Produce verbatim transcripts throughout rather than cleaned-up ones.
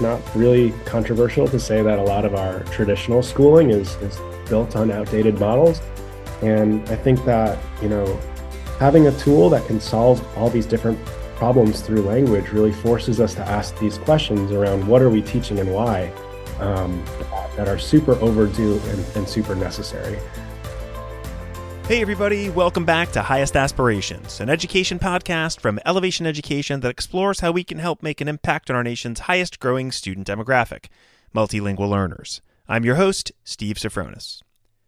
it's not really controversial to say that a lot of our traditional schooling is, is built on outdated models. And I think that, you know, having a tool that can solve all these different problems through language really forces us to ask these questions around what are we teaching and why, um, that, that are super overdue and, and super necessary. Hey everybody, welcome back to Highest Aspirations, an education podcast from Elevation Education that explores how we can help make an impact on our nation's highest growing student demographic, multilingual learners. I'm your host, Steve Sofronis.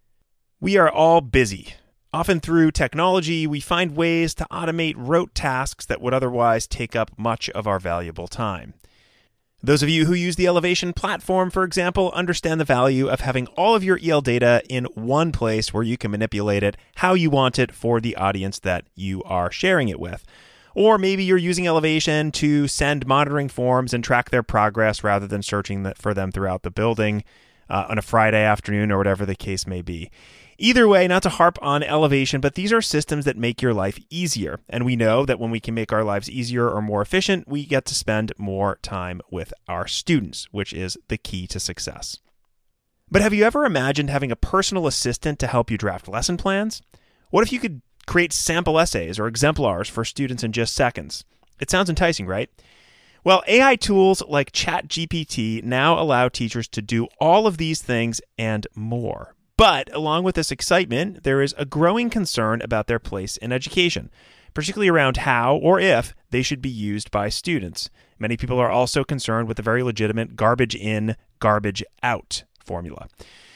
We are all busy. Often through technology, we find ways to automate rote tasks that would otherwise take up much of our valuable time. Those of you who use the Elevation platform, for example, understand the value of having all of your E L data in one place where you can manipulate it how you want it for the audience that you are sharing it with. Or maybe you're using Elevation to send monitoring forms and track their progress rather than searching for them throughout the building uh, on a Friday afternoon or whatever the case may be. Either way, not to harp on Elevation, but these are systems that make your life easier. And we know that when we can make our lives easier or more efficient, we get to spend more time with our students, which is the key to success. But have you ever imagined having a personal assistant to help you draft lesson plans? What if you could create sample essays or exemplars for students in just seconds? It sounds enticing, right? Well, A I tools like ChatGPT now allow teachers to do all of these things and more. But along with this excitement, there is a growing concern about their place in education, particularly around how or if they should be used by students. Many people are also concerned with the very legitimate garbage in, garbage out formula.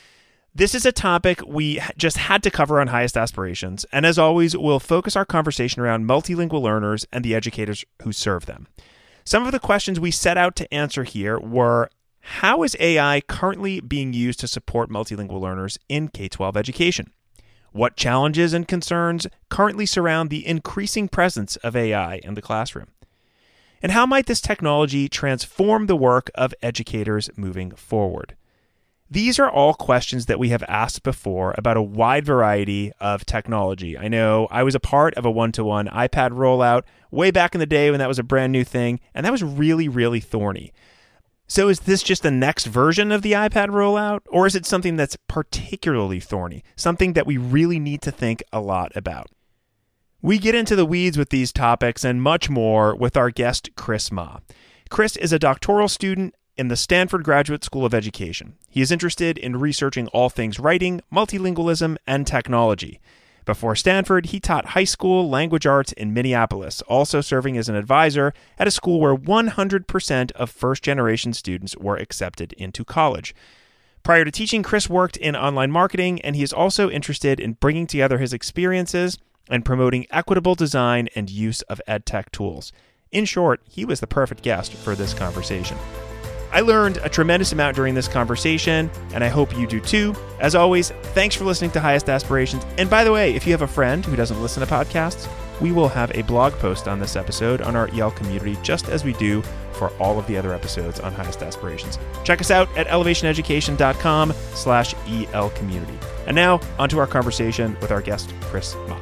This is a topic we just had to cover on Highest Aspirations, and as always, we'll focus our conversation around multilingual learners and the educators who serve them. Some of the questions we set out to answer here were: how is A I currently being used to support multilingual learners in K twelve education? What challenges and concerns currently surround the increasing presence of A I in the classroom? And how might this technology transform the work of educators moving forward? These are all questions that we have asked before about a wide variety of technology. I know I was a part of a one-to-one iPad rollout way back in the day when that was a brand new thing, and that was really, really thorny. So is this just the next version of the iPad rollout, or is it something that's particularly thorny, something that we really need to think a lot about? We get into the weeds with these topics and much more with our guest, Chris Ma. Chris is a doctoral student in the Stanford Graduate School of Education. He is interested in researching all things writing, multilingualism, and technology. Before Stanford, he taught high school language arts in Minneapolis, also serving as an advisor at a school where one hundred percent of first-generation students were accepted into college. Prior to teaching, Chris worked in online marketing, and he is also interested in bringing together his experiences and promoting equitable design and use of edtech tools. In short, he was the perfect guest for this conversation. I learned a tremendous amount during this conversation, and I hope you do too. As always, thanks for listening to Highest Aspirations. And by the way, if you have a friend who doesn't listen to podcasts, we will have a blog post on this episode on our E L community, just as we do for all of the other episodes on Highest Aspirations. Check us out at elevationeducation.com slash EL community. And now, onto our conversation with our guest, Chris Ma.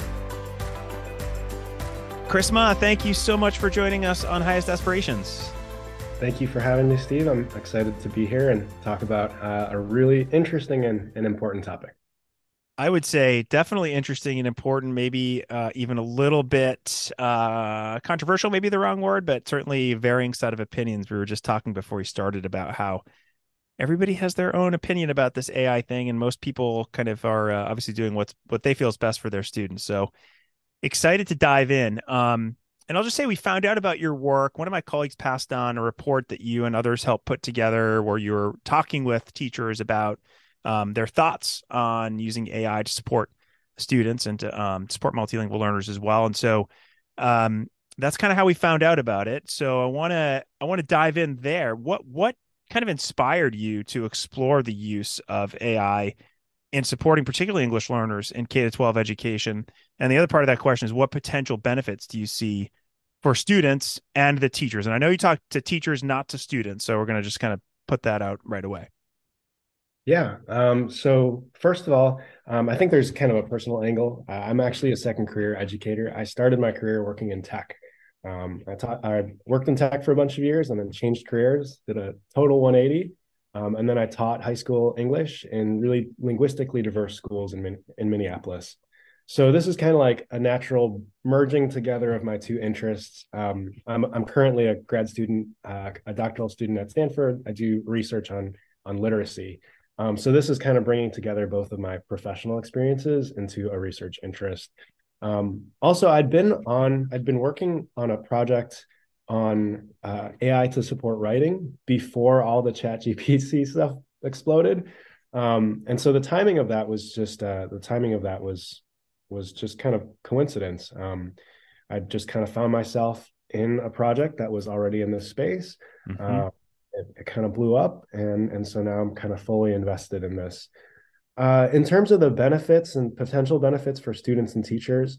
Chris Ma, thank you so much for joining us on Highest Aspirations. Thank you for having me, Steve. I'm excited to be here and talk about uh, a really interesting and, and important topic. I would say definitely interesting and important, maybe uh, even a little bit uh, controversial, maybe the wrong word, but certainly varying set of opinions. We were just talking before we started about how everybody has their own opinion about this A I thing, and most people kind of are uh, obviously doing what's what they feel is best for their students. So excited to dive in. Um, And I'll just say we found out about your work. One of my colleagues passed on a report that you and others helped put together where you were talking with teachers about um, their thoughts on using A I to support students and to um, support multilingual learners as well. And so um, that's kind of how we found out about it. So I want to I want to dive in there. What what kind of inspired you to explore the use of A I in supporting particularly English learners in K to twelve education? And the other part of that question is, what potential benefits do you see for students and the teachers? And I know you talk to teachers, not to students, so we're going to just kind of put that out right away. Yeah. Um, so first of all, um, I think there's kind of a personal angle. Uh, I'm actually a second career educator. I started my career working in tech. Um, I taught, I worked in tech for a bunch of years and then changed careers, did a total one eighty. Um, and then I taught high school English in really linguistically diverse schools in, Min- in Minneapolis. So this is kind of like a natural merging together of my two interests. Um, I'm, I'm currently a grad student, uh, a doctoral student at Stanford. I do research on, on literacy. Um, so this is kind of bringing together both of my professional experiences into a research interest. Um, also, I'd been on, I'd been working on a project on uh, A I to support writing before all the Chat G P T stuff exploded. Um, and so the timing of that was just uh, the timing of that was was just kind of coincidence. Um, I just kind of found myself in a project that was already in this space. Mm-hmm. Uh, it, it kind of blew up, and and so now I'm kind of fully invested in this. Uh, in terms of the benefits and potential benefits for students and teachers,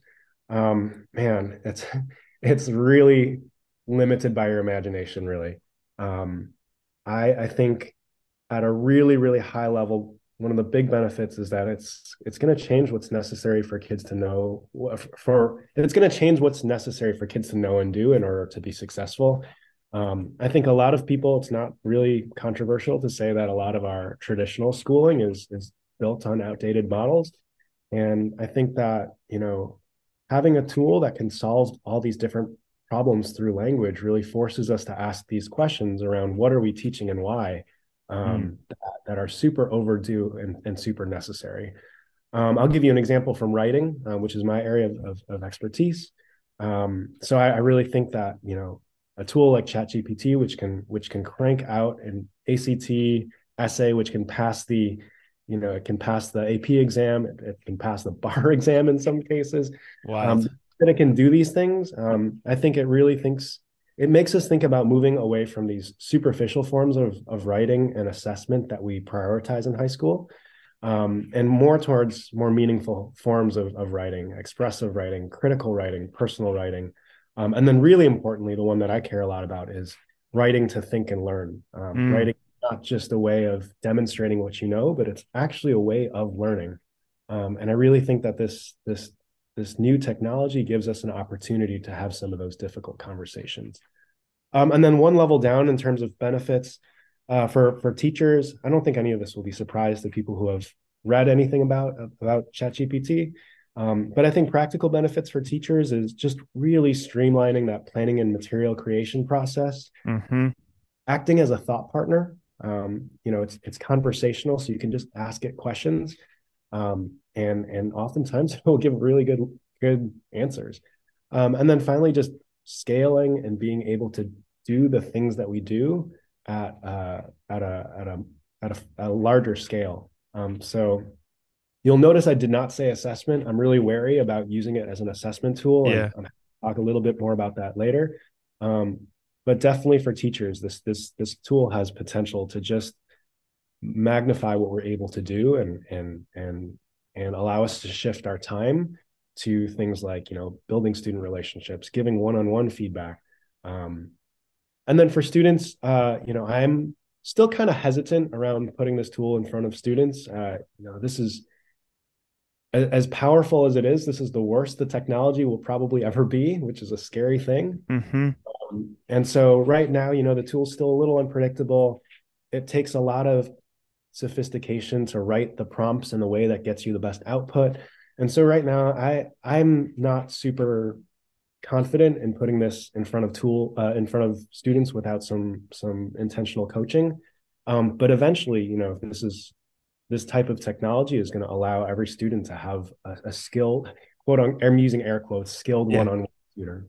um, man, it's it's really limited by your imagination, really. Um, I I think at a really, really high level, one of the big benefits is that it's it's going to change what's necessary for kids to know for it's going to change what's necessary for kids to know and do in order to be successful. Um, I think a lot of people, it's not really controversial to say that a lot of our traditional schooling is is built on outdated models. And I think that, you know, having a tool that can solve all these different problems through language really forces us to ask these questions around what are we teaching and why, Mm. um, that, that are super overdue and, and super necessary. Um, I'll give you an example from writing, uh, which is my area of, of, of expertise. Um, so I, I really think that, you know, a tool like ChatGPT, which can which can crank out an A C T essay, which can pass the, you know, it can pass the A P exam, it, it can pass the bar exam in some cases. Um, Wild. that it can do these things. Um, I think it really thinks it makes us think about moving away from these superficial forms of of writing and assessment that we prioritize in high school, um, and more towards more meaningful forms of, of writing, expressive writing, critical writing, personal writing. Um, and then, really importantly, the one that I care a lot about is writing to think and learn. Um, Mm. writing not just a way of demonstrating what you know, but it's actually a way of learning. Um, and I really think that this this this new technology gives us an opportunity to have some of those difficult conversations. Um, and then one level down in terms of benefits, uh, for for teachers, I don't think any of this will be surprise to people who have read anything about about ChatGPT. Um, but I think practical benefits for teachers is just really streamlining that planning and material creation process, Mm-hmm. acting as a thought partner. Um, you know, it's it's conversational, so you can just ask it questions, um, and and oftentimes it will give really good good answers. Um, and then finally, just scaling and being able to do the things that we do at uh, at a at a at a, a larger scale. Um, so you'll notice I did not say assessment. I'm really wary about using it as an assessment tool, and Yeah. I'm talk a little bit more about that later. Um, but definitely for teachers, this this this tool has potential to just magnify what we're able to do and and and and allow us to shift our time to things like, you know, building student relationships, giving one-on-one feedback. Um, and then for students, uh, you know, I'm still kind of hesitant around putting this tool in front of students. Uh, you know, this is as powerful as it is, this is the worst the technology will probably ever be, which is a scary thing. Mm-hmm. Um, and so right now, you know, the tool's still a little unpredictable. It takes a lot of sophistication to write the prompts in the way that gets you the best output. And so right now, I I'm not super confident in putting this in front of tool uh, in front of students without some some intentional coaching. Um, but eventually, you know, this is this type of technology is going to allow every student to have a, a skilled, quote on, I'm using air quotes, skilled Yeah. one-on-one tutor.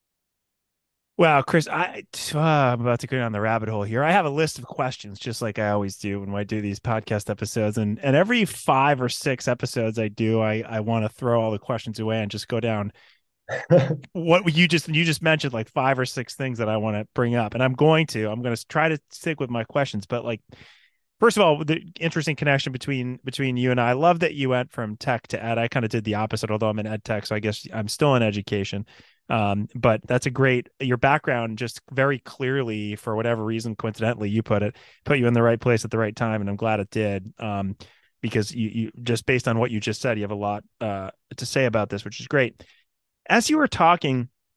Wow, Chris, I uh, I'm about to go down the rabbit hole here. I have a list of questions, just like I always do when I do these podcast episodes, and and every five or six episodes I do, I I want to throw all the questions away and just go down what you just you just mentioned like five or six things that I want to bring up, and I'm going to I'm going to try to stick with my questions, but like first of all, the interesting connection between between you and I. I love that you went from tech to ed. I kind of did the opposite, although I'm in ed tech, so I guess I'm still in education. Um, but that's a great your background just very clearly, for whatever reason, coincidentally, you put it put you in the right place at the right time, and I'm glad it did. Um, because you, you just based on what you just said, you have a lot uh, to say about this, which is great. As you were talking,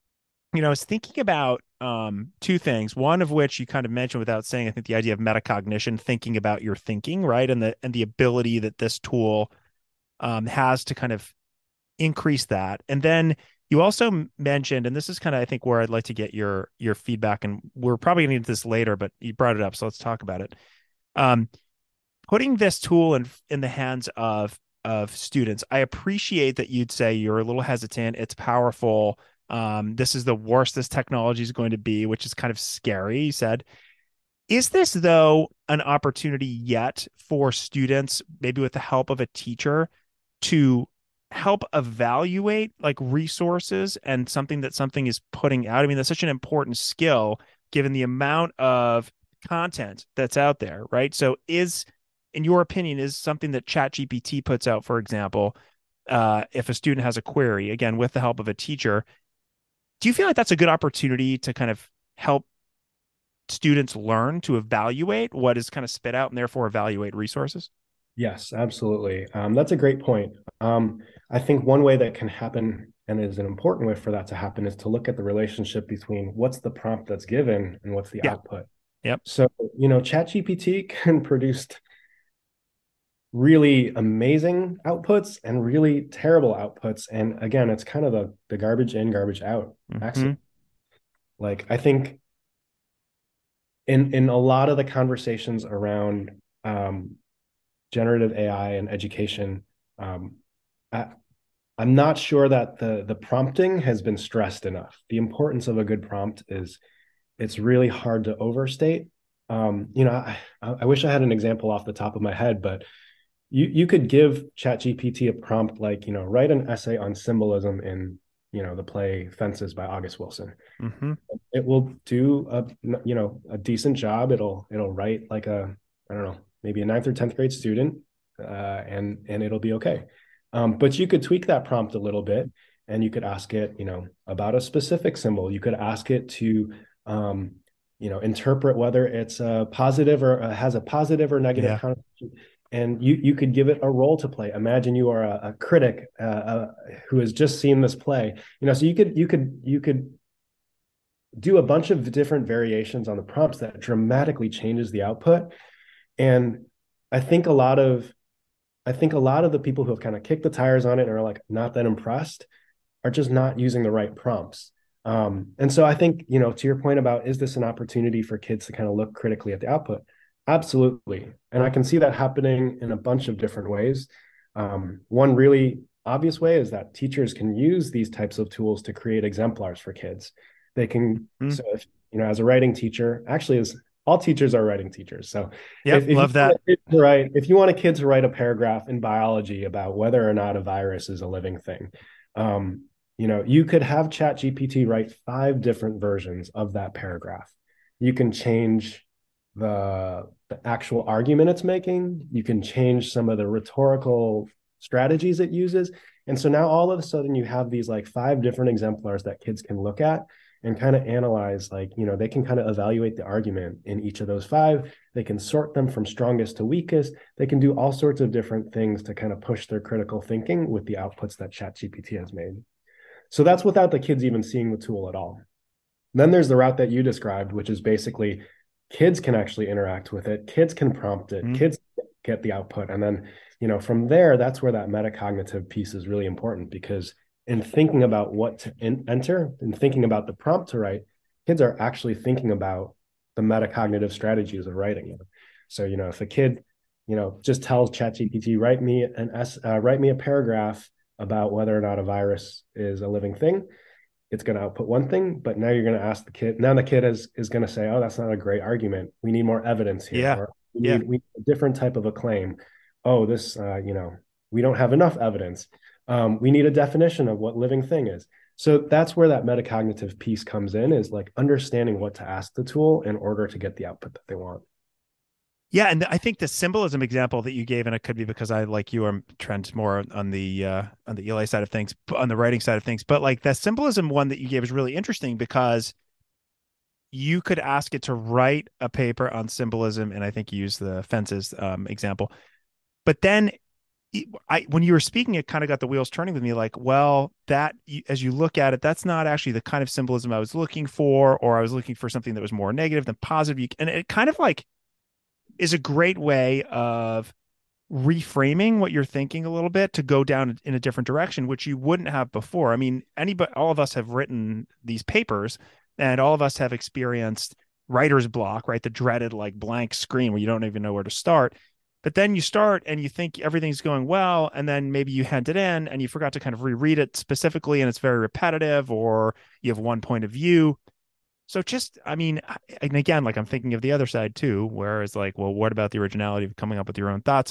you know, I was thinking about um, two things. One of which you kind of mentioned without saying, I think the idea of metacognition, thinking about your thinking, right, and the and the ability that this tool um, has to kind of increase that. And then you also mentioned, and this is kind of I think where I'd like to get your your feedback, and we're probably going to get this later, but you brought it up, so let's talk about it. Um, Putting this tool in in the hands of of students, I appreciate that you'd say you're a little hesitant. It's powerful. Um, this is the worst this technology is going to be, which is kind of scary. You said, is this though an opportunity yet for students, maybe with the help of a teacher, to help evaluate like resources and something that something is putting out? I mean, that's such an important skill given the amount of content that's out there, right? So is, in your opinion, is something that ChatGPT puts out, for example, uh, if a student has a query, again, with the help of a teacher, do you feel like that's a good opportunity to kind of help students learn to evaluate what is kind of spit out and therefore evaluate resources? Yes, absolutely. Um, that's a great point. Um, I think one way that can happen and is an important way for that to happen is to look at the relationship between what's the prompt that's given and what's the Yeah. output. Yep. So, you know, ChatGPT can produce really amazing outputs and really terrible outputs. And again, it's kind of the, the garbage in, garbage out Mm-hmm. accent. Like I think in in a lot of the conversations around um, generative A I and education, um, I, I'm not sure that the the prompting has been stressed enough. The importance of a good prompt is it's really hard to overstate. Um, you know, I, I wish I had an example off the top of my head, but you you could give ChatGPT a prompt like, you know, write an essay on symbolism in, you know, the play Fences by August Wilson. Mm-hmm. It will do a, you know, a decent job. It'll it'll write like a, I don't know, maybe a ninth or tenth grade student, uh, and and it'll be okay. Um, but you could tweak that prompt a little bit, and you could ask it, you know, about a specific symbol. You could ask it to, um, you know, interpret whether it's a positive or uh, has a positive or negative Yeah. connotation. And you you could give it a role to play. Imagine you are a, a critic uh, uh, who has just seen this play. You know, so you could you could you could do a bunch of different variations on the prompts that dramatically changes the output. And I think a lot of I think a lot of the people who have kind of kicked the tires on it and are like not that impressed are just not using the right prompts. Um, and so I think, you know, to your point about is this an opportunity for kids to kind of look critically at the output? Absolutely. And I can see that happening in a bunch of different ways. Um, one really obvious way is that teachers can use these types of tools to create exemplars for kids. They can, Mm-hmm. so if, you know, as a writing teacher, actually, as all teachers are writing teachers. So Yep. if, if you Love want that. a kid to write, if you want a kid to write a paragraph in biology about whether or not a virus is a living thing, um, you know, you could have ChatGPT write five different versions of that paragraph. You can change the, the actual argument it's making. You can change some of the rhetorical strategies it uses. And so now all of a sudden you have these like five different exemplars that kids can look at and kind of analyze, like, you know, they can kind of evaluate the argument in each of those five. They can sort them from strongest to weakest. They can do all sorts of different things to kind of push their critical thinking with the outputs that ChatGPT has made. So that's without the kids even seeing the tool at all. Then there's the route that you described, which is basically kids can actually interact with it, kids can prompt it, Mm-hmm. kids get the output. And then, you know, from there, that's where that metacognitive piece is really important, because in thinking about what to in- enter and thinking about the prompt to write, kids are actually thinking about the metacognitive strategies of writing. So, you know, if a kid, you know, just tells ChatGPT, write me an S, uh, write me a paragraph about whether or not a virus is a living thing, it's going to output one thing. But now you're going to ask the kid, now the kid is is going to say, oh, that's not a great argument, we need more evidence here, Yeah. or we Yeah. need we need a different type of a claim. Oh, this uh, you know, we don't have enough evidence. Um, we need a definition of what living thing is. So that's where that metacognitive piece comes in, is like understanding what to ask the tool in order to get the output that they want. Yeah, and I think the symbolism example that you gave, and it could be because I, like you, am trend more on the uh, on the E L A side of things, on the writing side of things. But like that symbolism one that you gave is really interesting because you could ask it to write a paper on symbolism, and I think you used the fences um, example. But then I, when you were speaking, it kind of got the wheels turning with me like, well, that as you look at it, that's not actually the kind of symbolism I was looking for, or I was looking for something that was more negative than positive. And it kind of like is a great way of reframing what you're thinking a little bit to go down in a different direction, which you wouldn't have before. I mean, anybody, all of us have written these papers and all of us have experienced writer's block, right? The dreaded like blank screen where you don't even know where to start. But then you start and you think everything's going well, and then maybe you hand it in and you forgot to kind of reread it specifically, and it's very repetitive, or you have one point of view. So just, I mean, and again, like I'm thinking of the other side too, where it's like, well, what about the originality of coming up with your own thoughts?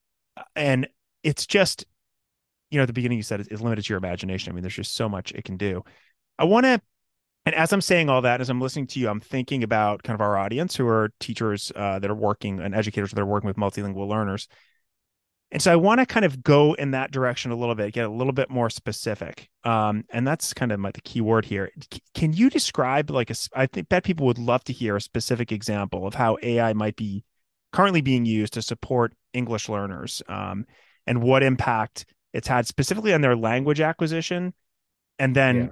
And it's just, you know, at the beginning you said it, it limits your imagination. I mean, there's just so much it can do. I want to, and as I'm saying all that, as I'm listening to you, I'm thinking about kind of our audience who are teachers uh, that are working and educators that are working with multilingual learners. And so I want to kind of go in that direction a little bit, get a little bit more specific. Um, and that's kind of my, the key word here. C- Can you describe like a, I think bet people would love to hear a specific example of how A I might be currently being used to support English learners, um, and what impact it's had specifically on their language acquisition. And then Yeah.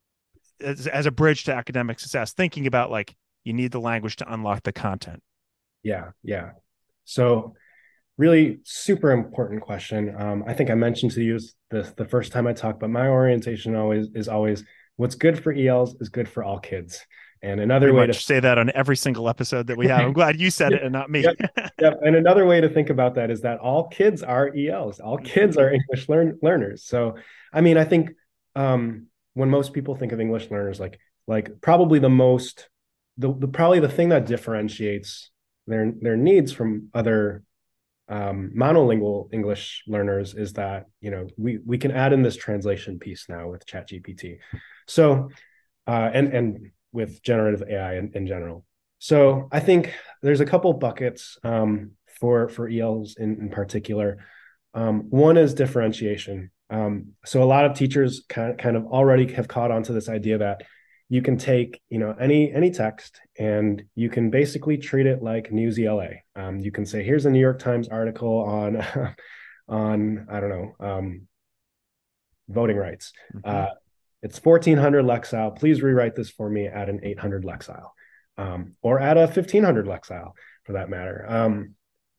as, as a bridge to academic success, thinking about like, you need the language to unlock the content. Yeah. Yeah. So really super important question. Um, I think I mentioned to you this the first time I talked, but my orientation always is always what's good for E Ls is good for all kids. And another Pretty way to much say that on every single episode that we have. I'm glad you said it and not me. yep, yep. And another way to think about that is that all kids are E Ls. All kids are English learn learners. So, I mean, I think um, when most people think of English learners, like like probably the most the, the probably the thing that differentiates their their needs from other um, monolingual English learners is that, you know, we we can add in this translation piece now with ChatGPT. So, uh, and and with generative A I in, in general. So I think there's a couple buckets um, for for E Ls in, in particular. Um, one is differentiation. Um, so a lot of teachers kind kind of already have caught on to this idea that you can take, you know, any any text and you can basically treat it like News E L A. Um, you can say, here's a New York Times article on on I don't know um, voting rights. Mm-hmm. Uh, it's fourteen hundred Lexile. Please rewrite this for me at an eight hundred Lexile, um, or at a fifteen hundred Lexile for that matter. Um,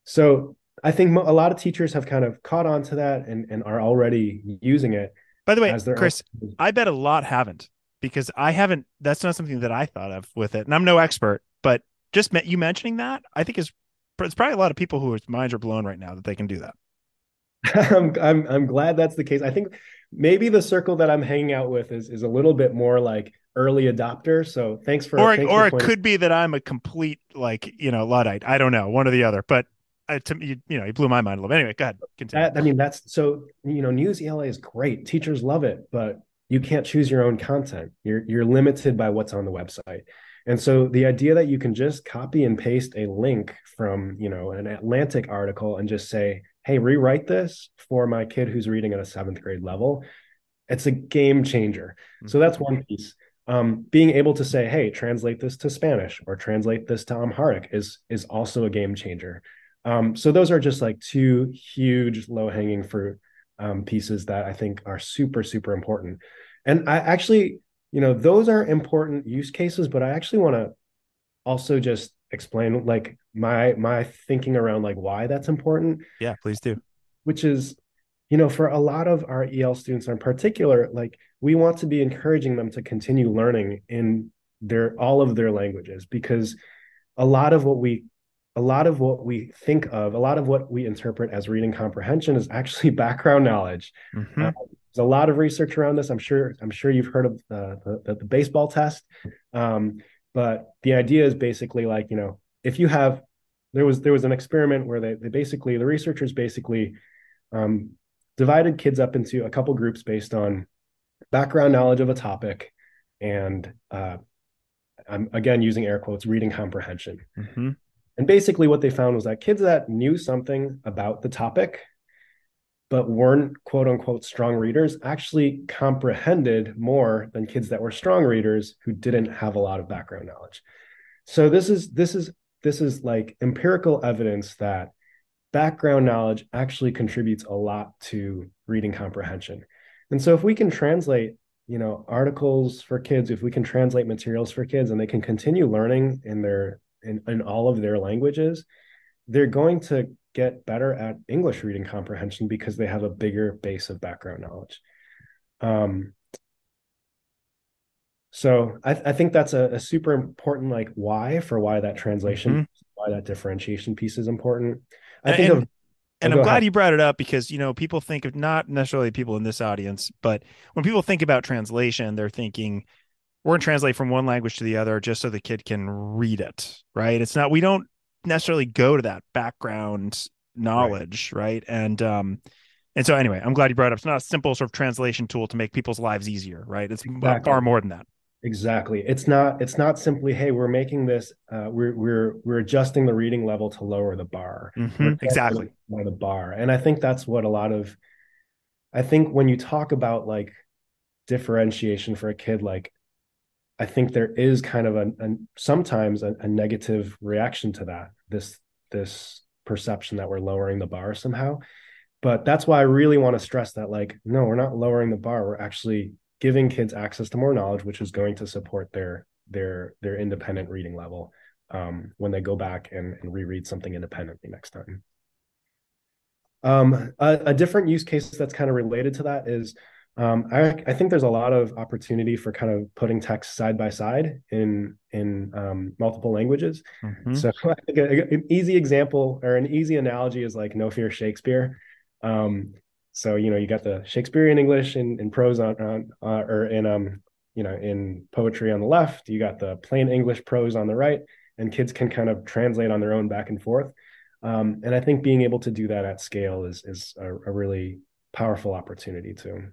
so I think a lot of teachers have kind of caught on to that and, and are already using it By the way, as their Chris, own. I bet a lot haven't, because I haven't, that's not something that I thought of with it. And I'm no expert, but just you mentioning that, I think is, it's probably a lot of people whose minds are blown right now that they can do that. I'm, I'm I'm glad that's the case. I think maybe the circle that I'm hanging out with is is a little bit more like early adopter. So thanks for Or, thanks for or it pointing. could be that I'm a complete, like, you know, Luddite. I don't know, one or the other, but uh, to me, you, you know, you blew my mind a little bit. Anyway, go ahead, continue. That, I mean, that's so, you know, News E L A is great. Teachers love it, but you can't choose your own content. You're you're limited by what's on the website. And so the idea that you can just copy and paste a link from, you know, an Atlantic article and just say, hey, rewrite this for my kid who's reading at a seventh grade level, it's a game changer. So that's one piece. Um, being able to say, hey, translate this to Spanish or translate this to Amharic is is also a game changer. Um, so those are just like two huge low hanging fruit um, pieces that I think are super, super important. And I actually, you know, those are important use cases, but I actually want to also just explain like my my thinking around like why that's important. Yeah, please do. Which is, you know, for a lot of our E L students in particular, like we want to be encouraging them to continue learning in their all of their languages, because a lot of what we a lot of what we think of, a lot of what we interpret as reading comprehension is actually background knowledge. Mm-hmm. Uh, there's a lot of research around this. I'm sure I'm sure you've heard of uh, the, the baseball test. Um, but the idea is basically like, you know, if you have there was there was an experiment where they, they basically the researchers basically um, divided kids up into a couple groups based on background knowledge of a topic and uh, I'm again using air quotes, reading comprehension. Mm-hmm. And basically what they found was that kids that knew something about the topic but weren't quote unquote strong readers actually comprehended more than kids that were strong readers who didn't have a lot of background knowledge. So this is this is this is like empirical evidence that background knowledge actually contributes a lot to reading comprehension. And so if we can translate, you know, articles for kids, if we can translate materials for kids and they can continue learning in their in, in all of their languages, they're going to get better at English reading comprehension because they have a bigger base of background knowledge. Um, so I, I think that's a, a super important like why for why that translation, Mhm. why that differentiation piece is important. I think And of, oh, and I'm go glad ahead. you brought it up because, you know, people think of not necessarily people in this audience, but when people think about translation, they're thinking we're going to translate from one language to the other just so the kid can read it, right? It's not, we don't necessarily go to that background Right. knowledge, right? And, um, and so anyway, I'm glad you brought it up. It's not a simple sort of translation tool to make people's lives easier, right? It's far Exactly. more than that. Exactly. It's not it's not simply, hey, we're making this uh we're we're we're adjusting the reading level to lower the bar. We're Hmm. trying to Exactly. lower the bar. And I think that's what a lot of I think when you talk about like differentiation for a kid, like I think there is kind of a, a sometimes a, a negative reaction to that, this this perception that we're lowering the bar somehow. But that's why I really want to stress that, like, no, we're not lowering the bar. We're actually giving kids access to more knowledge, which is going to support their their their independent reading level um, when they go back and, and reread something independently next time. Um, a, a different use case that's kind of related to that is um, I, I think there's a lot of opportunity for kind of putting text side by side in in um, multiple languages. Hmm. So I think a, an easy example or an easy analogy is like No Fear Shakespeare. Um, so you know you got the Shakespearean English in, in prose on, on uh, or in um you know in poetry on the left. You got the plain English prose on the right, and kids can kind of translate on their own back and forth. Um, and I think being able to do that at scale is is a, a really powerful opportunity too.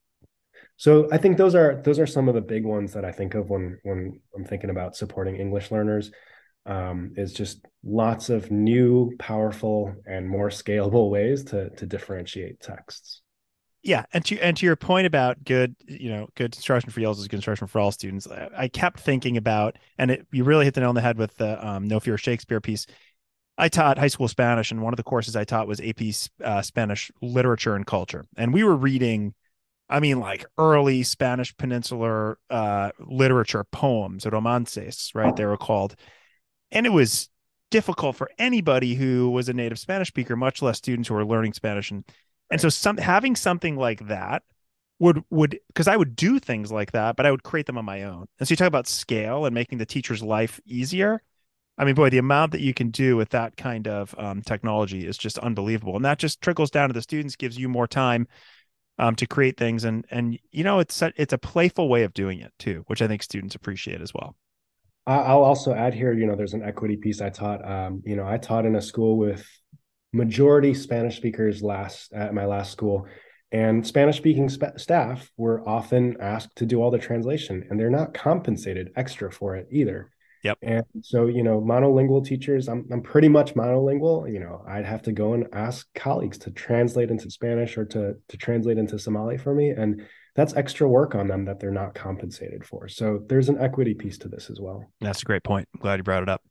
So I think those are those are some of the big ones that I think of when when I'm thinking about supporting English learners. Um, is just lots of new, powerful, and more scalable ways to to differentiate texts. Yeah, and to and to your point about good, you know, good instruction for yells is good instruction for all students. I, I kept thinking about, and it, you really hit the nail on the head with the um, No Fear Shakespeare piece. I taught high school Spanish, and one of the courses I taught was A P uh, Spanish Literature and Culture, and we were reading, I mean, like early Spanish Peninsular uh, literature poems, romances, right? They were called, and it was difficult for anybody who was a native Spanish speaker, much less students who are learning Spanish. And and Right. so some having something like that would would because I would do things like that, but I would create them on my own. And so you talk about scale and making the teacher's life easier. I mean, boy, the amount that you can do with that kind of um, technology is just unbelievable, and that just trickles down to the students, gives you more time um, to create things, and and you know, it's a, it's a playful way of doing it too, which I think students appreciate as well. I'll also add here, you know, there's an equity piece I taught. Um, you know, I taught in a school with majority Spanish speakers last at my last school, and Spanish speaking sp- staff were often asked to do all the translation, and they're not compensated extra for it either. Yep. And so, you know, monolingual teachers, I'm I'm pretty much monolingual. You know, I'd have to go and ask colleagues to translate into Spanish or to to translate into Somali for me, and that's extra work on them that they're not compensated for. So there's an equity piece to this as well. That's a great point. I'm glad you brought it up.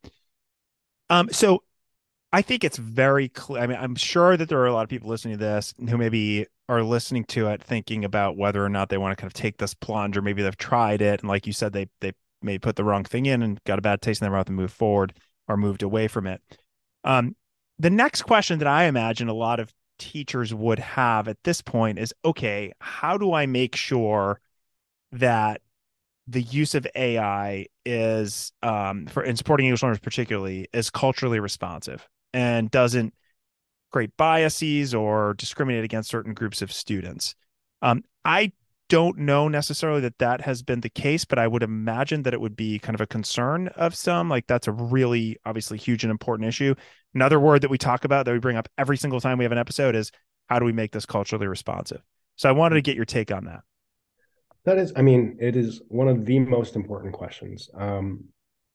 Um, so I think it's very clear. I mean, I'm sure that there are a lot of people listening to this who maybe are listening to it thinking about whether or not they want to kind of take this plunge, or maybe they've tried it. And like you said, they they may put the wrong thing in and got a bad taste in their mouth and moved forward or moved away from it. Um, the next question that I imagine a lot of teachers would have at this point is, okay, how do I make sure that the use of A I is um, for in supporting English learners particularly is culturally responsive and doesn't create biases or discriminate against certain groups of students. Um, I don't know necessarily that that has been the case, but I would imagine that it would be kind of a concern of some. Like that's a really obviously huge and important issue. Another word that we talk about that we bring up every single time we have an episode is how do we make this culturally responsive? So I wanted to get your take on that. That is, I mean, it is one of the most important questions. Um,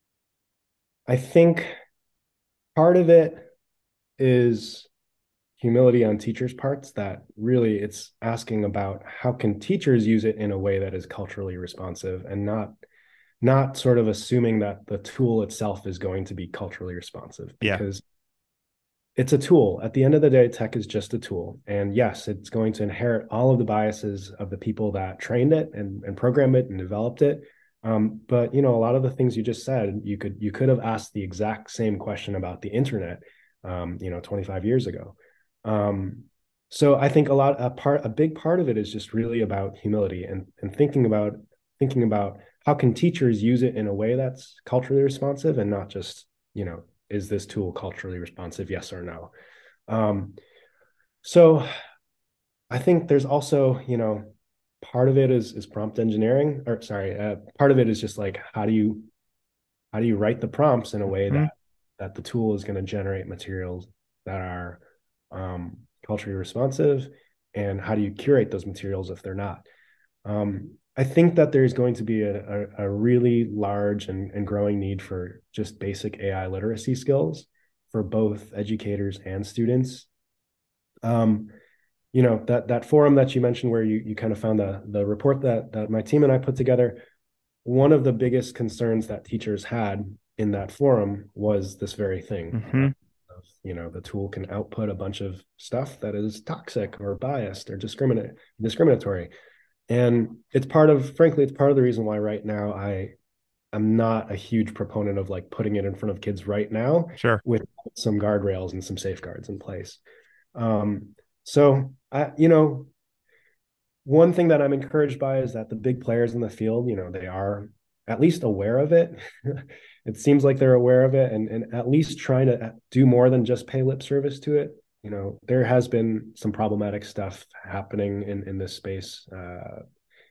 I think part of it is humility on teachers' parts that really it's asking about how can teachers use it in a way that is culturally responsive and not not sort of assuming that the tool itself is going to be culturally responsive Yeah. because it's a tool. At the end of the day, tech is just a tool. And yes, it's going to inherit all of the biases of the people that trained it and, and programmed it and developed it. Um, but you know, a lot of the things you just said, you could you could have asked the exact same question about the internet, um, you know, twenty-five years ago. Um, so I think a lot a part a big part of it is just really about humility and and thinking about thinking about how can teachers use it in a way that's culturally responsive and not just, you know, is this tool culturally responsive, yes or no? Um, so I think there's also, you know, part of it is is prompt engineering, or sorry, uh, part of it is just like how do you how do you write the prompts in a way Hmm. that that the tool is going to generate materials that are um, culturally responsive, and how do you curate those materials if they're not? Um, I think that there's going to be a, a, a really large and, and growing need for just basic A I literacy skills for both educators and students. Um, you know, that that forum that you mentioned where you you kind of found the the report that that my team and I put together, one of the biggest concerns that teachers had in that forum was this very thing. Uh, Hmm. of, you know, the tool can output a bunch of stuff that is toxic or biased or discriminate discriminatory. And it's part of, frankly, it's part of the reason why right now I am not a huge proponent of like putting it in front of kids right now Sure. with some guardrails and some safeguards in place. Um, so I, you know, one thing that I'm encouraged by is that the big players in the field, you know, they are at least aware of it. It seems like they're aware of it and, and at least trying to do more than just pay lip service to it. You know, there has been some problematic stuff happening in, in this space uh,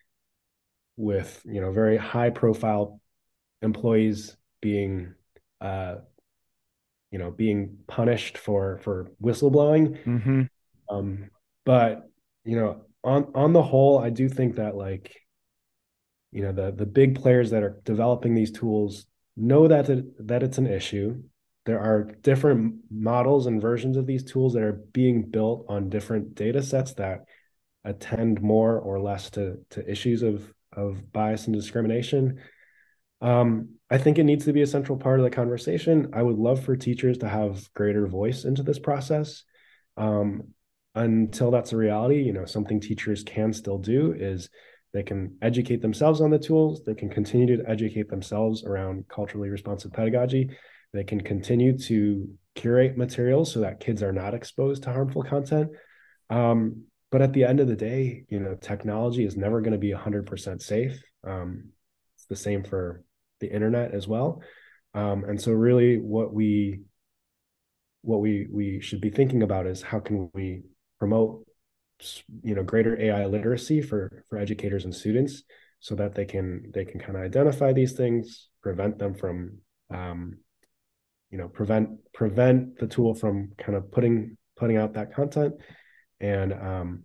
with, you know, very high profile employees being, uh, you know, being punished for for whistleblowing. Hmm. Um, but you know, on on the whole, I do think that like you know the the big players that are developing these tools know that it, that it's an issue. There are different models and versions of these tools that are being built on different data sets that attend more or less to to issues of of bias and discrimination. Um, I think it needs to be a central part of the conversation. I would love for teachers to have greater voice into this process. Um, until that's a reality, you know, something teachers can still do is they can educate themselves on the tools. They can continue to educate themselves around culturally responsive pedagogy. They can continue to curate materials so that kids are not exposed to harmful content. Um, but at the end of the day, you know, technology is never going to be one hundred percent safe. Um, it's the same for the internet as well. Um, and so really what we what we we should be thinking about is how can we promote you know greater A I literacy for for educators and students so that they can they can kind of identify these things, prevent them from um, you know prevent prevent the tool from kind of putting putting out that content and um,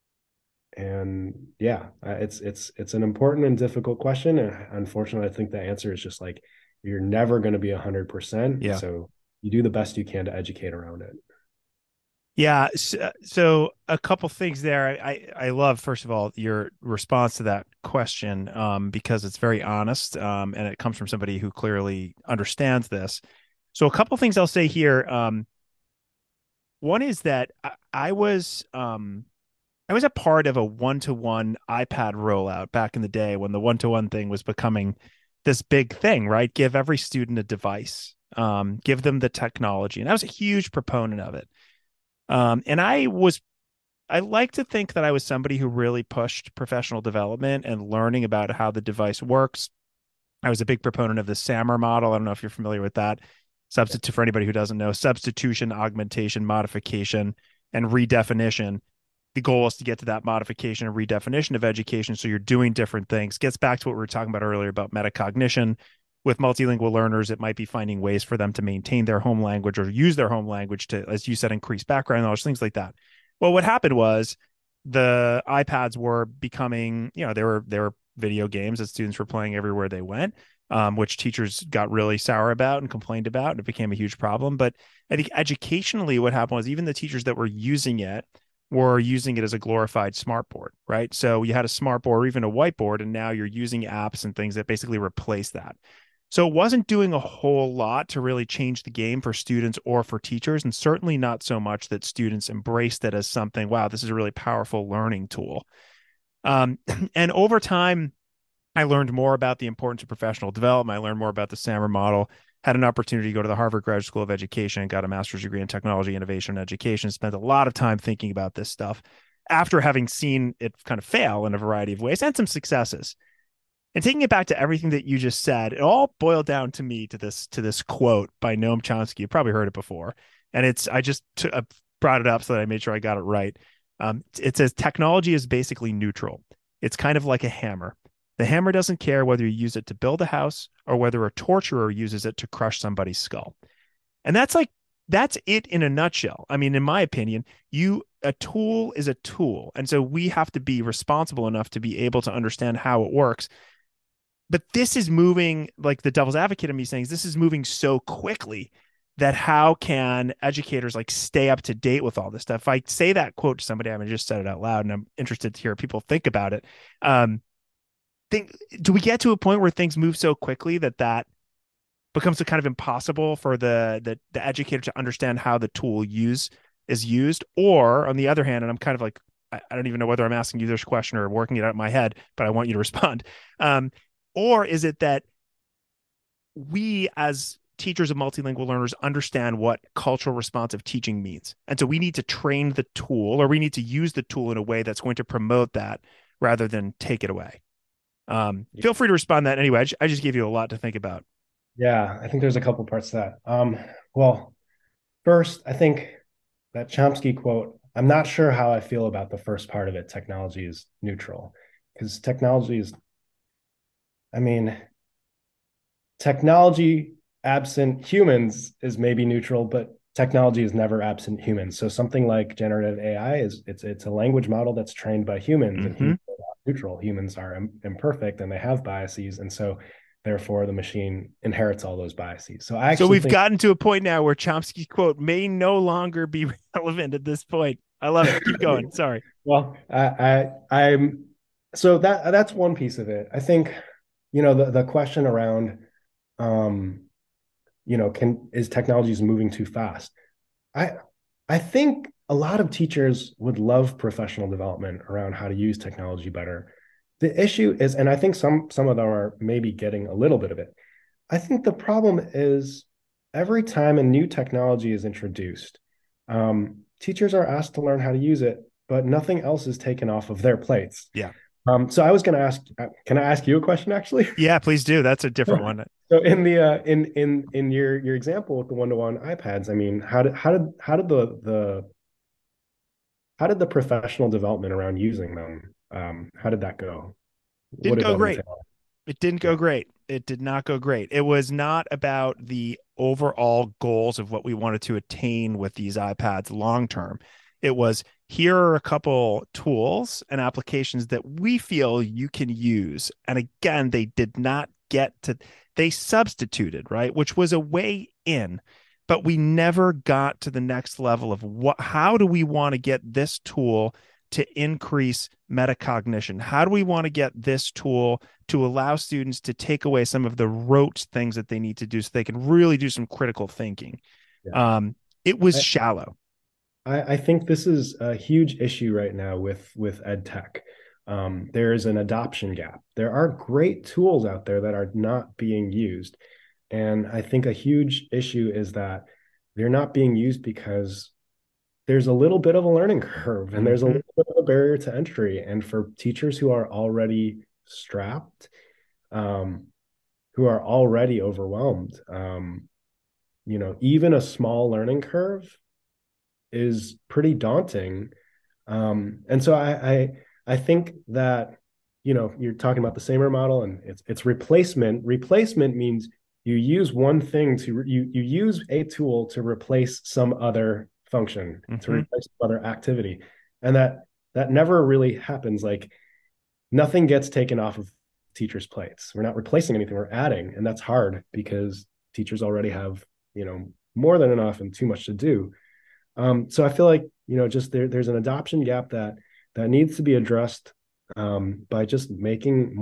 and yeah, uh, it's it's it's an important and difficult question. And unfortunately, I think the answer is just like you're never going to be a hundred percent. Yeah. So you do the best you can to educate around it. Yeah. So, so a couple things there. I, I love, first of all, your response to that question, um, because it's very honest, um, and it comes from somebody who clearly understands this. So a couple things I'll say here. Um, one is that I, I was, um, I was a part of a one-to-one iPad rollout back in the day when the one-to-one thing was becoming this big thing, right? Give every student a device, um, give them the technology. And I was a huge proponent of it. Um, and I was, I like to think that I was somebody who really pushed professional development and learning about how the device works. I was a big proponent of the SAMR model. I don't know if you're familiar with that. Substitute, for anybody who doesn't know, substitution, augmentation, modification, and redefinition. The goal is to get to that modification and redefinition of education. So you're doing different things. Gets back to what we were talking about earlier about metacognition. With multilingual learners, it might be finding ways for them to maintain their home language or use their home language to, as you said, increase background knowledge, things like that. Well, what happened was the iPads were becoming, you know, they were they were video games that students were playing everywhere they went, um, which teachers got really sour about and complained about, and it became a huge problem. But I think educationally, what happened was even the teachers that were using it were using it as a glorified smartboard, right? So you had a smartboard or even a whiteboard, and now you're using apps and things that basically replace that. So it wasn't doing a whole lot to really change the game for students or for teachers, and certainly not so much that students embraced it as something, wow, this is a really powerful learning tool. Um, and over time, I learned more about the importance of professional development. I learned more about the SAMR model, had an opportunity to go to the Harvard Graduate School of Education, got a master's degree in technology, innovation, and education, spent a lot of time thinking about this stuff after having seen it kind of fail in a variety of ways and some successes. And taking it back to everything that you just said, it all boiled down to me to this to this quote by Noam Chomsky. You've probably heard it before, and it's I just t- I brought it up so that I made sure I got it right. Um, it says technology is basically neutral. It's kind of like a hammer. The hammer doesn't care whether you use it to build a house or whether a torturer uses it to crush somebody's skull. And that's like that's it in a nutshell. I mean, in my opinion, you a tool is a tool, and so we have to be responsible enough to be able to understand how it works. But this is moving, like the devil's advocate of me saying, this is moving so quickly that how can educators like stay up to date with all this stuff? If I say that quote to somebody, I mean, just said it out loud, and I'm interested to hear people think about it. Um, think, do we get to a point where things move so quickly that that becomes a kind of impossible for the, the the educator to understand how the tool use is used? Or on the other hand, and I'm kind of like, I, I don't even know whether I'm asking you this question or working it out in my head, but I want you to respond. Um, or is it that we as teachers of multilingual learners understand what cultural responsive teaching means? And so we need to train the tool, or we need to use the tool in a way that's going to promote that rather than take it away. Um, feel free to respond to that anyway. I just, I just gave you a lot to think about. Yeah, I think there's a couple parts to that. Um, well, first, I think that Chomsky quote, I'm not sure how I feel about the first part of it. Technology is neutral, because technology is, I mean, technology absent humans is maybe neutral, but technology is never absent humans. So something like generative A I is it's it's a language model that's trained by humans, and Mm-hmm. humans are not neutral. Humans are im- imperfect and they have biases, and so therefore the machine inherits all those biases. So I So actually we've think, gotten to a point now where Chomsky's quote may no longer be relevant at this point. I love it. Keep going. Sorry. well, I, I I'm so that that's one piece of it. I think, you know, the the question around, um you know, can is technologies moving too fast? I I think a lot of teachers would love professional development around how to use technology better. The issue is, and I think some some of them are maybe getting a little bit of it. I think the problem is every time a new technology is introduced, um, teachers are asked to learn how to use it, but nothing else is taken off of their plates. Yeah. Um, so I was going to ask, uh, can I ask you a question actually? Yeah, please do. That's a different one. So in the uh, in in in your your example with the one-to-one iPads, I mean, how did how did how did the the how did the professional development around using them, um, how did that go? What Didn't did go that great. entail? It didn't go Yeah. great. It did not go great. It was not about the overall goals of what we wanted to attain with these iPads long term. It was, here are a couple tools and applications that we feel you can use. And again, they did not get to, they substituted, right? Which was a way in, but we never got to the next level of what, how do we want to get this tool to increase metacognition? How do we want to get this tool to allow students to take away some of the rote things that they need to do so they can really do some critical thinking? Yeah. Um, it was I, shallow. I, I think this is a huge issue right now with with ed tech. Um, there is an adoption gap. There are great tools out there that are not being used. And I think a huge issue is that they're not being used because there's a little bit of a learning curve and there's a Mm-hmm. little bit of a barrier to entry. And for teachers who are already strapped, um, who are already overwhelmed, um, you know, even a small learning curve is pretty daunting. Um, and so I, I I think that, you know, you're talking about the SAMR model and it's it's replacement. Replacement means you use one thing to you you use a tool to replace some other function, to Mm-hmm. replace some other activity. And that that never really happens. Like nothing gets taken off of teachers' plates. We're not replacing anything, we're adding. And that's hard because teachers already have, you know, more than enough and too much to do. Um, so I feel like, you know, just there, there's an adoption gap that that needs to be addressed, um, by just making more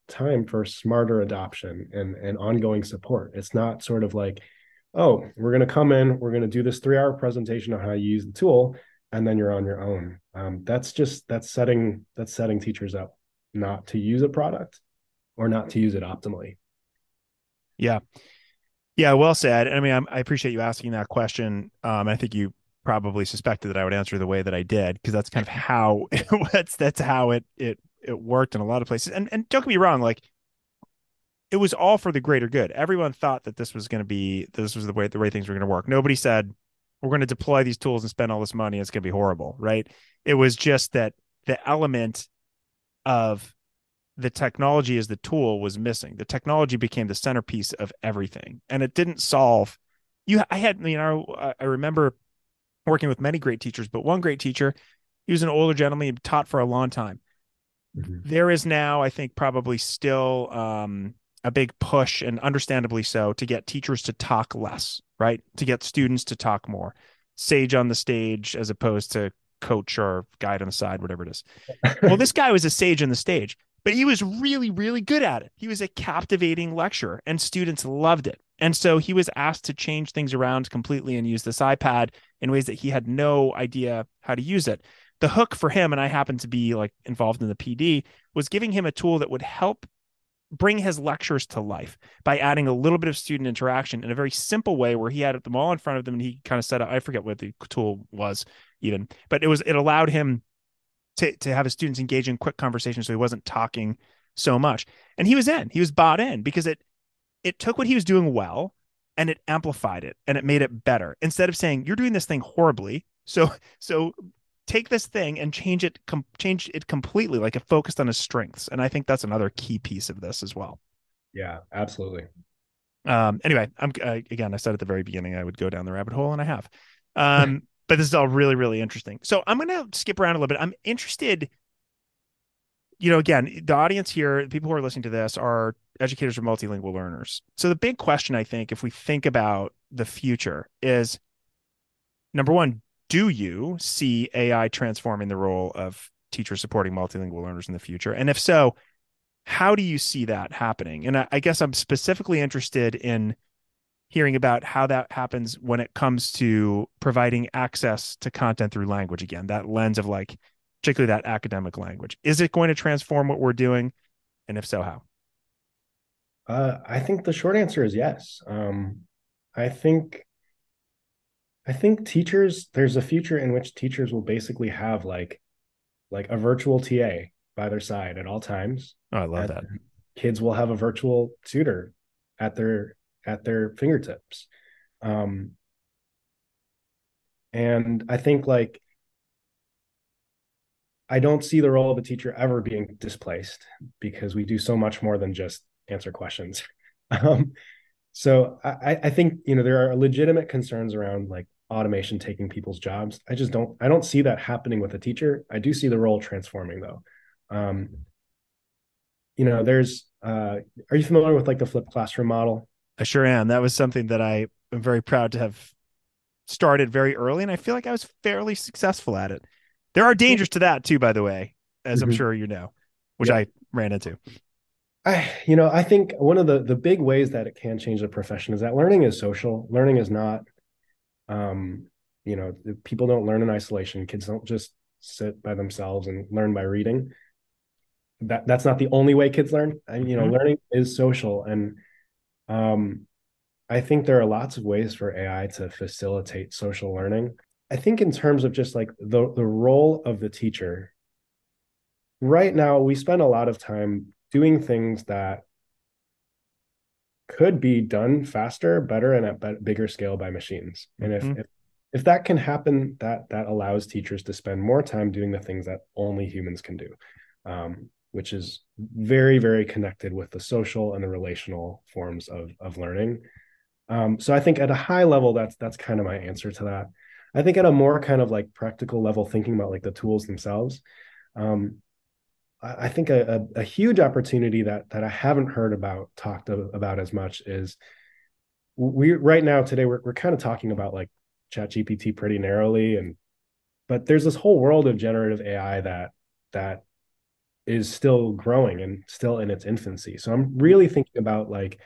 time for smarter adoption and, and ongoing support. It's not sort of like, oh, we're going to come in, we're going to do this three hour presentation on how you use the tool, and then you're on your own. Um, that's just, that's setting, that's setting teachers up not to use a product or not to use it optimally. Yeah. Yeah. Well said. I mean, I'm, I appreciate you asking that question. Um, I think you probably suspected that I would answer the way that I did, because that's kind of how that's, that's how it, it, it worked in a lot of places. And, and don't get me wrong, like, it was all for the greater good. Everyone thought that this was going to be, this was the way, the way things were going to work. Nobody said, we're going to deploy these tools and spend all this money. It's going to be horrible. Right. It was just that the element of the technology as the tool was missing. The technology became the centerpiece of everything. And it didn't solve, you, I had, you know, I remember working with many great teachers, but one great teacher, he was an older gentleman, he taught for a long time. Mm-hmm. There is now, I think, probably still, um, a big push, and understandably so, to get teachers to talk less, right? To get students to talk more. Sage on the stage as opposed to coach or guide on the side, whatever it is. Well, this guy was a sage on the stage, but he was really, really good at it. He was a captivating lecturer, and students loved it. And so he was asked to change things around completely and use this iPad in ways that he had no idea how to use it. The hook for him, and I happened to be like involved in the P D, was giving him a tool that would help bring his lectures to life by adding a little bit of student interaction in a very simple way, where he had them all in front of them and he kind of set up, I forget what the tool was even, but it was, it allowed him to, to have his students engage in quick conversations. So he wasn't talking so much, and he was in, he was bought in, because it, it took what he was doing well and it amplified it and it made it better. Instead of saying, you're doing this thing horribly, So, so take this thing and change it, com- change it completely. Like, it focused on his strengths. And I think that's another key piece of this as well. Yeah, absolutely. Um, anyway, I'm, uh, again, I said at the very beginning, I would go down the rabbit hole, and I have, um, but this is all really, really interesting. So I'm going to skip around a little bit. I'm interested, you know, again, the audience here, the people who are listening to this, are educators or multilingual learners. So the big question, I think, if we think about the future, is, number one, do you see A I transforming the role of teachers supporting multilingual learners in the future? And if so, how do you see that happening? And I, I guess I'm specifically interested in hearing about how that happens when it comes to providing access to content through language. Again, that lens of, like, particularly that academic language. Is it going to transform what we're doing? And if so, how? Uh, I think the short answer is yes. Um, I think I think teachers, there's a future in which teachers will basically have like like a virtual T A by their side at all times. Oh, I love and that. Kids will have a virtual tutor at their at their fingertips. Um, and I think, like, I don't see the role of a teacher ever being displaced, because we do so much more than just answer questions. Um, so I, I think, you know, there are legitimate concerns around, like, automation taking people's jobs. I just don't, I don't see that happening with a teacher. I do see the role transforming, though. Um, you know, there's, uh, are you familiar with, like, the flipped classroom model? I sure am. That was something that I am very proud to have started very early, and I feel like I was fairly successful at it. There are dangers to that too, by the way, as mm-hmm. I'm sure you know, which yeah. I ran into. I, you know, I think one of the, the big ways that it can change the profession is that learning is social. Learning is not, um, you know, people don't learn in isolation. Kids don't just sit by themselves and learn by reading. That that's not the only way kids learn. And, you know, mm-hmm. learning is social. And um, I think there are lots of ways for A I to facilitate social learning. I think in terms of just like the, the role of the teacher, right now we spend a lot of time doing things that could be done faster, better, and at bigger scale by machines. And if, mm-hmm. if if that can happen, that that allows teachers to spend more time doing the things that only humans can do, um, which is very, very connected with the social and the relational forms of of learning. Um, so I think at a high level, that's that's kind of my answer to that. I think at a more kind of like practical level, thinking about like the tools themselves, um, I think a, a, a huge opportunity that that I haven't heard about talked about as much is we right now today we're we're kind of talking about like ChatGPT pretty narrowly, and but there's this whole world of generative A I that that is still growing and still in its infancy. So I'm really thinking about like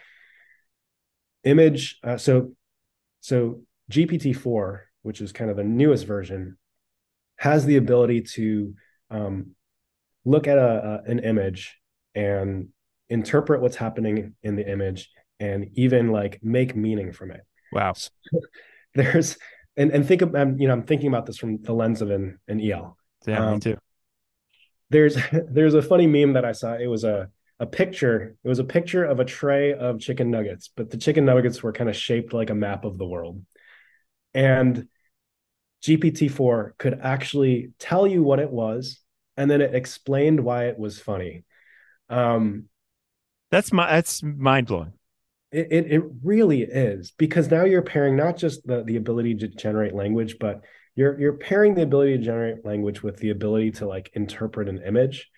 image. Uh, so so G P T four, which is kind of the newest version, has the ability to um, look at a, a an image and interpret what's happening in the image and even like make meaning from it. Wow. So there's and and think of um, you know I'm thinking about this from the lens of an an E L. Yeah, me Um, too. there's there's a funny meme that I saw. It was a a picture. It was a picture of a tray of chicken nuggets, but the chicken nuggets were kind of shaped like a map of the world. And G P T four could actually tell you what it was, and then it explained why it was funny. Um, That's my that's mind blowing. it, it it really is, because now you're pairing not just the the ability to generate language, but you're you're pairing the ability to generate language with the ability to like interpret an image.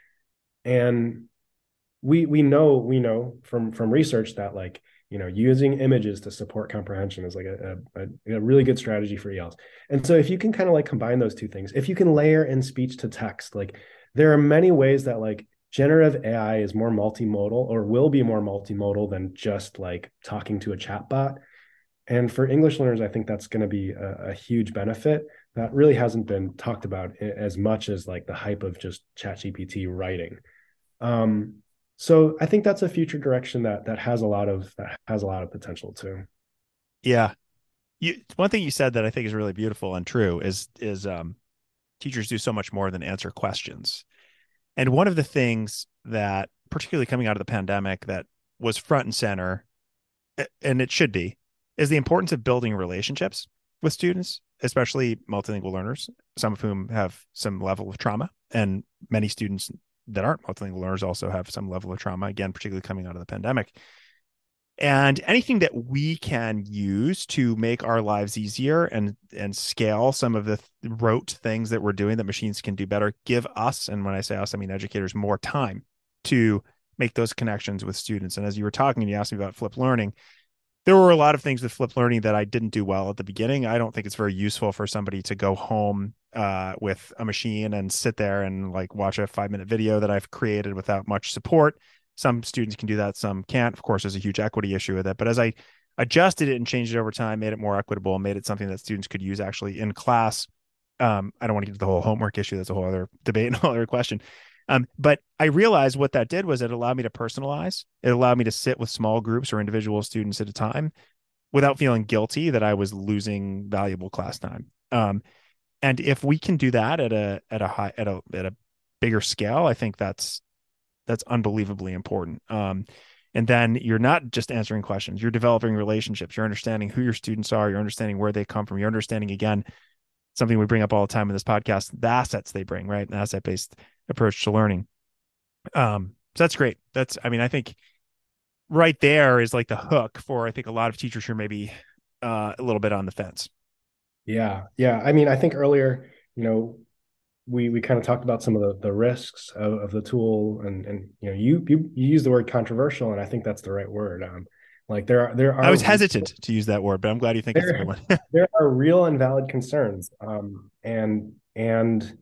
And we we know we know from from research that like you know using images to support comprehension is like a, a, a really good strategy for E Ls. And so if you can kind of like combine those two things, if you can layer in speech to text, like there are many ways that like generative A I is more multimodal or will be more multimodal than just like talking to a chatbot. And for English learners, I think that's going to be a, a huge benefit that really hasn't been talked about as much as like the hype of just ChatGPT writing. Um, so I think that's a future direction that that has a lot of that has a lot of potential too. Yeah. You, one thing you said that I think is really beautiful and true is is um, teachers do so much more than answer questions. And one of the things that, particularly coming out of the pandemic, that was front and center, and it should be, is the importance of building relationships with students, especially multilingual learners, some of whom have some level of trauma, and many students that aren't multilingual learners also have some level of trauma, again, particularly coming out of the pandemic. And anything that we can use to make our lives easier and and scale some of the rote things that we're doing that machines can do better, give us, and when I say us, I mean educators, more time to make those connections with students. And as you were talking and you asked me about flipped learning, there were a lot of things with flipped learning that I didn't do well at the beginning. I don't think it's very useful for somebody to go home uh, with a machine and sit there and like watch a five minute video that I've created without much support. Some students can do that, some can't. Of course, there's a huge equity issue with it. But as I adjusted it and changed it over time, made it more equitable, made it something that students could use actually in class. Um, I don't want to get to the whole homework issue. That's a whole other debate and a whole other question. Um, but I realized what that did was it allowed me to personalize. It allowed me to sit with small groups or individual students at a time without feeling guilty that I was losing valuable class time. Um, and if we can do that at a at a high at a at a bigger scale, I think that's that's unbelievably important. Um, and then you're not just answering questions, you're developing relationships, you're understanding who your students are, you're understanding where they come from, you're understanding, again, something we bring up all the time in this podcast, the assets they bring, right? An asset-based approach to learning. Um, so that's great. That's, I mean, I think right there is like the hook for, I think, a lot of teachers who are maybe uh, a little bit on the fence. Yeah, yeah. I mean, I think earlier, you know, we we kind of talked about some of the the risks of, of the tool, and and you know, you you you use the word controversial, and I think that's the right word. Um, like there are there are I was hesitant to use that word, but I'm glad you think there, it's a good one. there are real and valid concerns, um, and and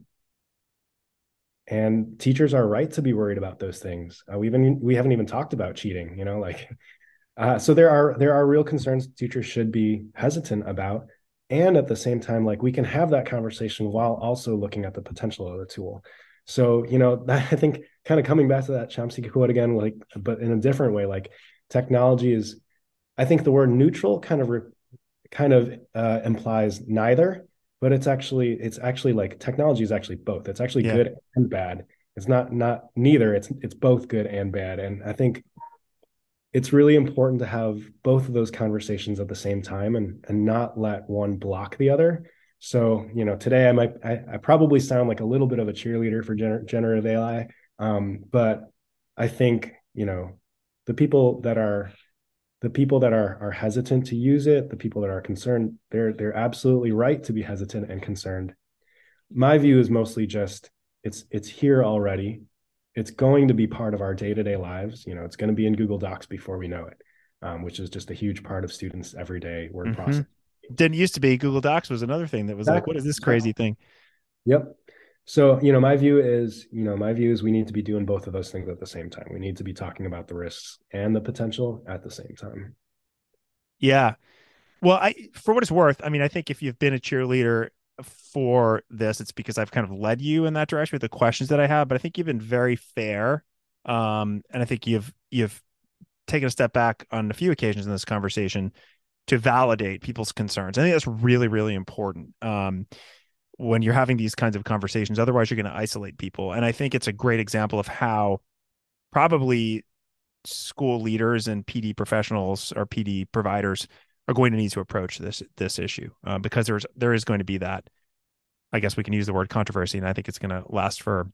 and teachers are right to be worried about those things. Uh, we've been we haven't even talked about cheating, you know, like uh, so there are there are real concerns teachers should be hesitant about. And at the same time, like we can have that conversation while also looking at the potential of the tool. So, you know, that, I think kind of coming back to that Chomsky quote again, like, but in a different way, like technology is, I think the word neutral kind of, re, kind of uh, implies neither, but it's actually, it's actually like technology is actually both. It's actually Yeah. good and bad. It's not, not neither. It's, it's both good and bad. And I think it's really important to have both of those conversations at the same time and and not let one block the other. So, you know, today I might I, I probably sound like a little bit of a cheerleader for gener- generative A I, um, but I think you know the people that are the people that are are hesitant to use it, the people that are concerned, they're they're absolutely right to be hesitant and concerned. My view is mostly just it's it's here already. It's going to be part of our day-to-day lives. You know, it's going to be in Google Docs before we know it, um, which is just a huge part of students' everyday word Mm-hmm. process. Didn't used to be. Google Docs was another thing that was like, what Exactly. is this crazy thing? Yep. So, you know, my view is, you know, my view is we need to be doing both of those things at the same time. We need to be talking about the risks and the potential at the same time. Yeah. Well, I for what it's worth, I mean, I think if you've been a cheerleader for this, it's because I've kind of led you in that direction with the questions that I have. But I think you've been very fair, um, and I think you've you've taken a step back on a few occasions in this conversation to validate people's concerns. I think that's really really important um, when you're having these kinds of conversations. Otherwise, you're going to isolate people, and I think it's a great example of how probably school leaders and P D professionals or P D providers are going to need to approach this this issue uh, because there's there is going to be that. I guess we can use the word controversy, and I think it's going to last for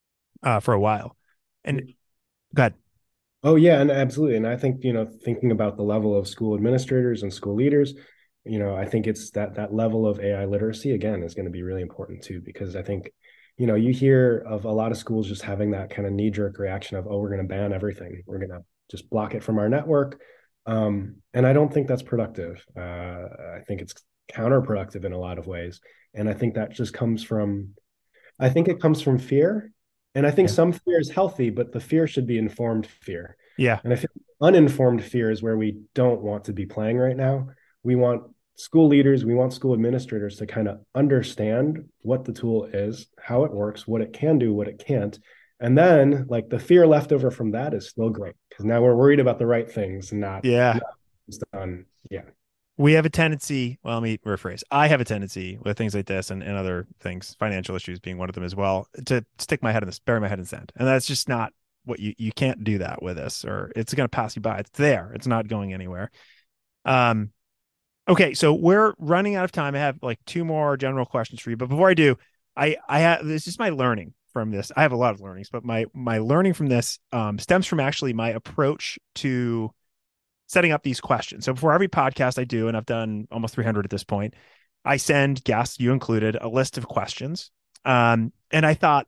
uh, for a while. And go ahead. Oh yeah, and absolutely. And I think, you know, thinking about the level of school administrators and school leaders, you know, I think it's that that level of A I literacy again is going to be really important too, because I think, you know, you hear of a lot of schools just having that kind of knee-jerk reaction of, oh, we're going to ban everything. We're going to just block it from our network. Um, and I don't think that's productive. Uh, I think it's counterproductive in a lot of ways. And I think that just comes from, I think it comes from fear. And I think Yeah. some fear is healthy, but the fear should be informed fear. Yeah. And I feel uninformed fear is where we don't want to be playing right now. We want school leaders, we want school administrators to kind of understand what the tool is, how it works, what it can do, what it can't. And then, like, the fear left over from that is still great because now we're worried about the right things and not, Yeah. not just on, yeah. We have a tendency, well, let me rephrase. I have a tendency with things like this and, and other things, financial issues being one of them as well, to stick my head in this, bury my head in sand. And that's just not what you, you can't do that with this, or it's going to pass you by. It's there. It's not going anywhere. Um, okay. So we're running out of time. I have like two more general questions for you, but before I do, I, I have, this is my learning from this. I have a lot of learnings, but my, my learning from this, um, stems from actually my approach to setting up these questions. So before every podcast I do, and I've done almost three hundred at this point, I send guests, you included, a list of questions. Um, and I thought,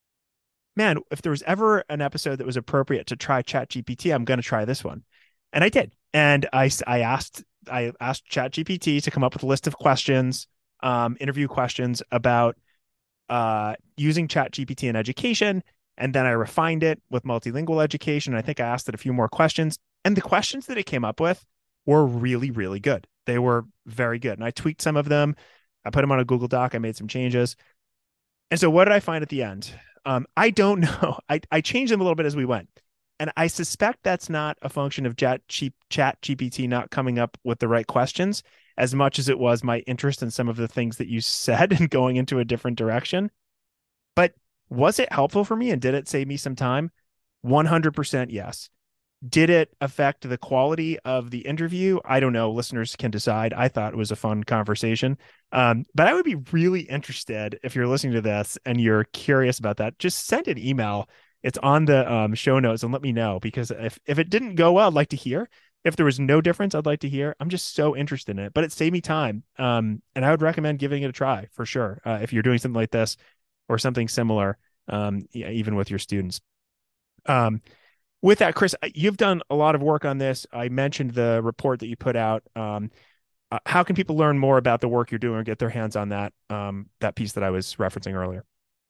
man, if there was ever an episode that was appropriate to try ChatGPT, I'm going to try this one. And I did. And I, I asked, I asked ChatGPT to come up with a list of questions, um, interview questions about uh, using ChatGPT in education. And then I refined it with multilingual education. I think I asked it a few more questions. And the questions that it came up with were really, really good. They were very good. And I tweaked some of them. I put them on a Google Doc. I made some changes. And so what did I find at the end? Um, I don't know. I, I changed them a little bit as we went. And I suspect that's not a function of Chat, Chat G P T not coming up with the right questions as much as it was my interest in some of the things that you said and going into a different direction. But was it helpful for me and did it save me some time? one hundred percent yes. Did it affect the quality of the interview? I don't know. Listeners can decide. I thought it was a fun conversation. Um, but I would be really interested if you're listening to this and you're curious about that. Just send an email. It's on the um, show notes and let me know, because if, if it didn't go well, I'd like to hear. If there was no difference, I'd like to hear. I'm just so interested in it, but it saved me time. Um, and I would recommend giving it a try for sure. Uh, if you're doing something like this or something similar, um, even with your students. Um, with that, Chris, you've done a lot of work on this. I mentioned the report that you put out. Um, uh, how can people learn more about the work you're doing or get their hands on that um, that piece that I was referencing earlier?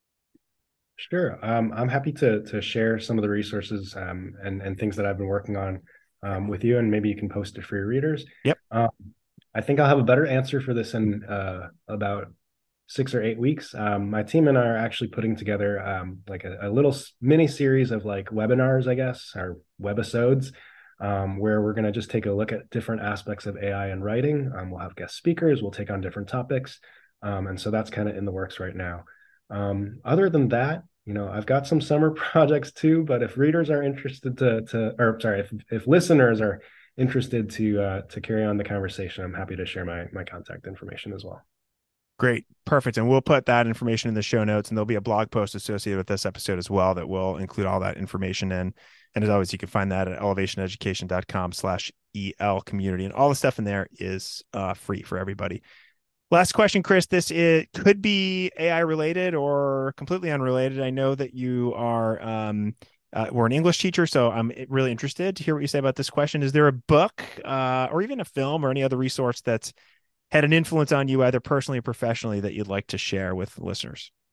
Sure. Um, I'm happy to to share some of the resources um, and and things that I've been working on um, with you, and maybe you can post it for your readers. Yep. Um, I think I'll have a better answer for this in uh, about six or eight weeks. Um, my team and I are actually putting together um, like a, a little mini series of like webinars, I guess, or webisodes, um, where we're going to just take a look at different aspects of A I and writing. Um, we'll have guest speakers. We'll take on different topics. Um, and so that's kind of in the works right now. Um, other than that, you know, I've got some summer projects too, but if readers are interested to, to or sorry, if, if listeners are interested to uh, to carry on the conversation, I'm happy to share my my contact information as well. Great. Perfect. And we'll put that information in the show notes, and there'll be a blog post associated with this episode as well that will include all that information in. And as always, you can find that at elevationeducation.com slash EL community. And all the stuff in there is uh, free for everybody. Last question, Chris. This is, could be A I related or completely unrelated. I know that you are um, uh, we're an English teacher, so I'm really interested to hear what you say about this question. Is there a book uh, or even a film or any other resource that's had an influence on you, either personally or professionally, that you'd like to share with listeners?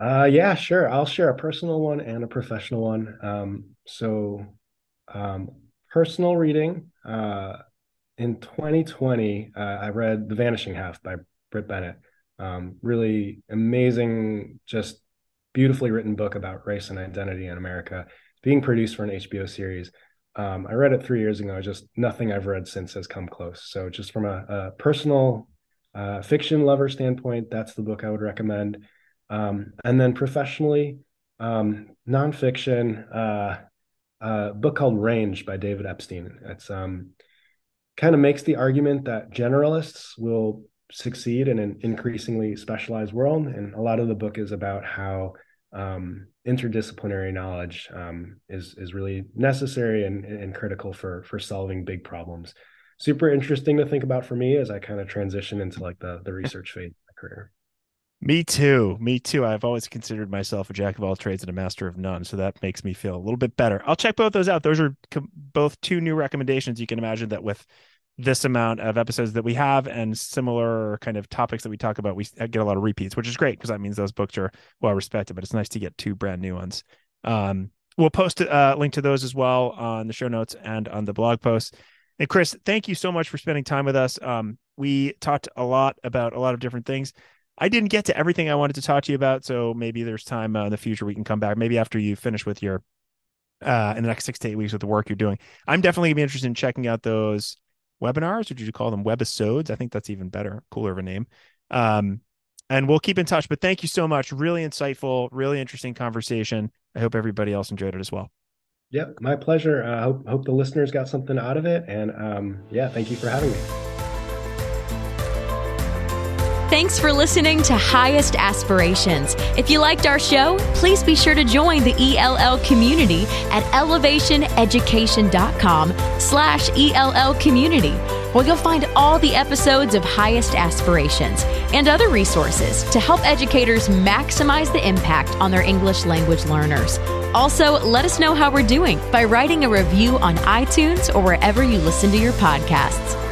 Uh, yeah, sure. I'll share a personal one and a professional one. Um, so, um, personal reading. Uh, in twenty twenty, uh, I read The Vanishing Half by Britt Bennett. Um, really amazing, just beautifully written book about race and identity in America. It's being produced for an H B O series. Um, I read it three years ago. Just nothing I've read since has come close. So, just from a, a personal uh, fiction lover standpoint, that's the book I would recommend. Um, and then professionally, um, nonfiction, uh, a book called Range by David Epstein. It's um, kind of makes the argument that generalists will succeed in an increasingly specialized world. And a lot of the book is about how um, interdisciplinary knowledge um, is is really necessary and, and critical for for solving big problems. Super interesting to think about for me as I kind of transition into like the the research phase of my career. Me too. Me too. I've always considered myself a jack of all trades and a master of none. So that makes me feel a little bit better. I'll check both those out. Those are co- both two new recommendations. You can imagine that with this amount of episodes that we have and similar kind of topics that we talk about, we get a lot of repeats, which is great because that means those books are well respected, but it's nice to get two brand new ones. Um, we'll post a link to those as well on the show notes and on the blog post. And Chris, thank you so much for spending time with us. Um, we talked a lot about a lot of different things. I didn't get to everything I wanted to talk to you about, so maybe there's time uh, in the future we can come back. Maybe after you finish with your uh, in the next six to eight weeks with the work you're doing. I'm definitely gonna be interested in checking out those webinars, or did you call them webisodes? I think that's even better, cooler of a name. Um, and we'll keep in touch. But thank you so much. Really insightful, really interesting conversation. I hope everybody else enjoyed it as well. Yep, my pleasure. I uh, hope hope the listeners got something out of it. And um, yeah, thank you for having me. Thanks for listening to Highest Aspirations. If you liked our show, please be sure to join the E L L community at elevationeducation.com slash ELL community, where you'll find all the episodes of Highest Aspirations and other resources to help educators maximize the impact on their English language learners. Also, let us know how we're doing by writing a review on iTunes or wherever you listen to your podcasts.